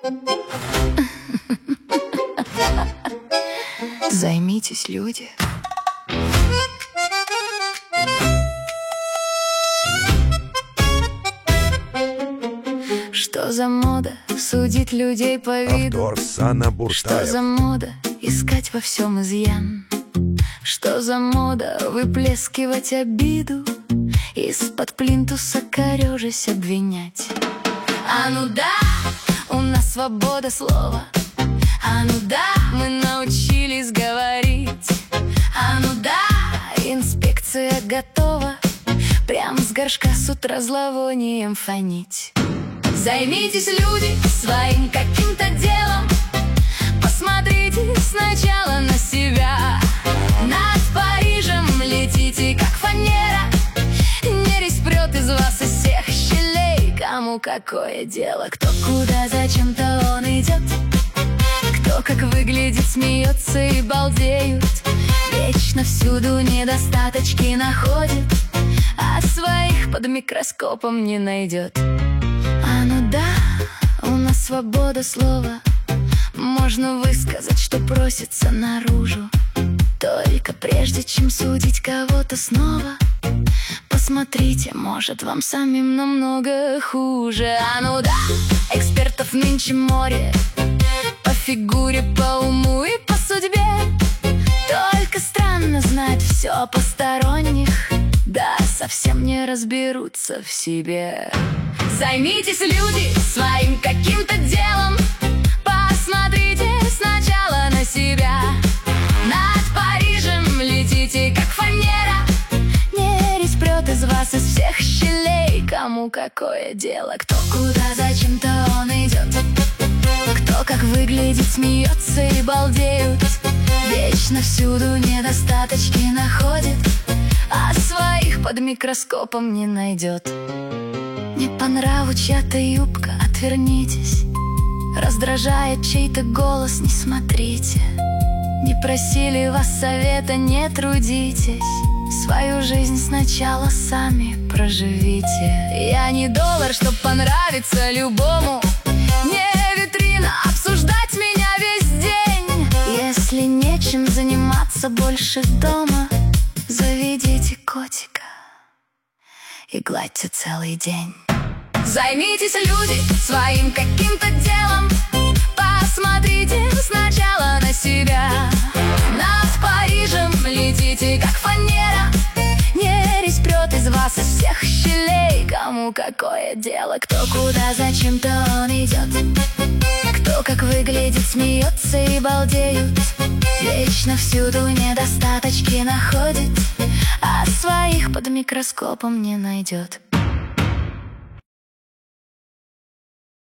Займитесь, люди. Что за мода судить людей по виду? Автор Санна Буртаев. Что за мода искать во всем изъян? Что за мода выплескивать обиду, из-под плинтуса корежась обвинять? А ну да, у нас свобода слова. А ну да, мы научились говорить. А ну да, инспекция готова прям с горшка с утра зловонием фонить. Займитесь, люди, своим каким-то делом. Посмотрите сначала на себя. Над Парижем летите, как фанера. Нересь прет из вас из всех щелей. Кому какое дело, кто куда, зачем-то он идет. Кто как выглядит, смеется и балдеют. Вечно всюду недостаточки находит, а своих под микроскопом не найдет. А ну да, у нас свобода слова. Можно высказать, что просится наружу. Только прежде чем судить кого-то снова, посмотрите, может, вам самим намного хуже. А ну да, экспертов нынче море. По фигуре, по уму и по судьбе. Только странно знать все о посторонних. Да, совсем не разберутся в себе. Займитесь, люди, своим каким-то делом. Посмотрите сначала на себя. Над Парижем летите, как фанера. Нересь прет из вас из всех щелей. Кому какое дело, кто куда, зачем-то он идет. Кто как выглядит, смеется и балдеют. Вечно всюду недостаточки находит, а своих под микроскопом не найдет. Не по нраву чья-то юбка, отвернитесь. Раздражает чей-то голос, не смотрите. Не просили вас совета, не трудитесь. Свою жизнь сначала сами проживите. Я не доллар, чтоб понравиться любому. Не витрина, обсуждать меня весь день. Если нечем заниматься больше дома, заведите котика и гладьте целый день. Займитесь, люди, своим каким-то делом. Посмотрите сначала на себя. Над Парижем летите, как фанера. Нересь прет из вас из всех щелей. Кому какое дело, кто куда, зачем-то он идет. Кто как выглядит, смеется и балдеют. Вечно всюду недостаточки находит, а своих под микроскопом не найдет.